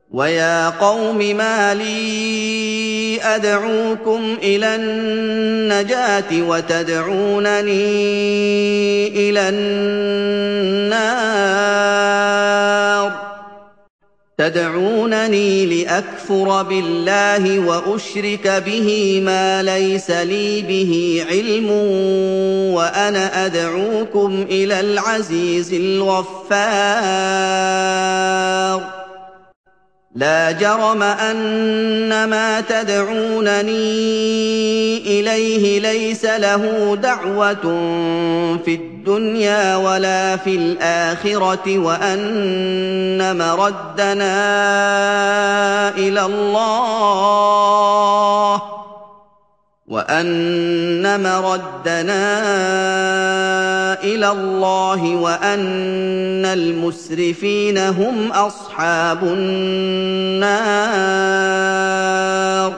وَيَا قَوْمِ مَا لِي أَدْعُوكُمْ إِلَى النَّجَاةِ وَتَدْعُونَنِي إِلَى النَّارِ تدعونني لأكفر بالله وأشرك به ما ليس لي به علم وأنا أدعوكم إلى العزيز الغفار لا جرم أن ما تدعونني إليه ليس له دعوة في الدنيا ولا في الآخرة وأن مردنا إلى الله وأن المسرفين هم أصحاب النار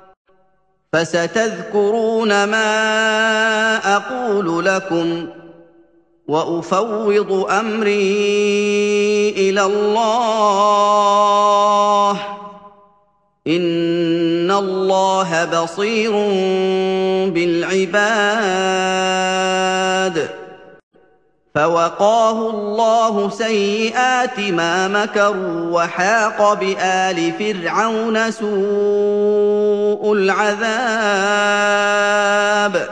فستذكرون ما أقول لكم وأفوض أمري إلى الله إن الله بصير بالعباد فوقاه الله سيئات ما مكروا وحاق بآل فرعون سوء العذاب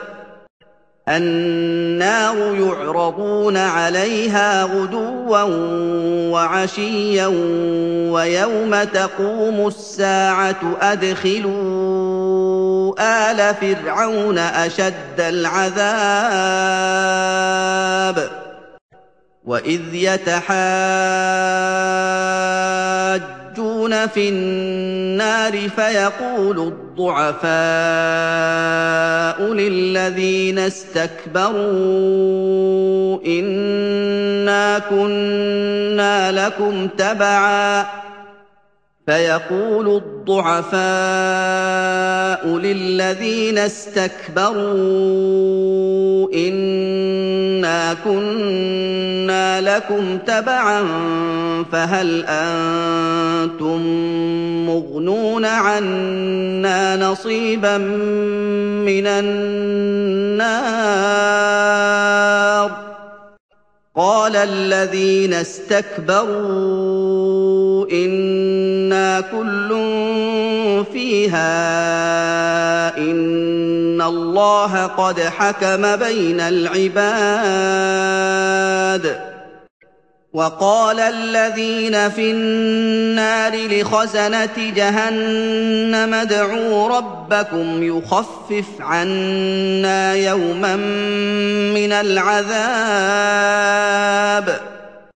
النار يعرضون عليها غدوا وعشيا ويوم تقوم الساعة أدخلوا آل فرعون أشد العذاب وإذ يتحاجون في النار فيقول الضعفاء للذين استكبروا إنا كنا لكم تبعا فهل أنتم مغنون عنا نصيبا من النار قال الذين استكبروا إنا كل فيها إن الله قد حكم بين العباد وقال الذين في النار لخزنة جهنم ادعوا ربكم يخفف عنا يوما من العذاب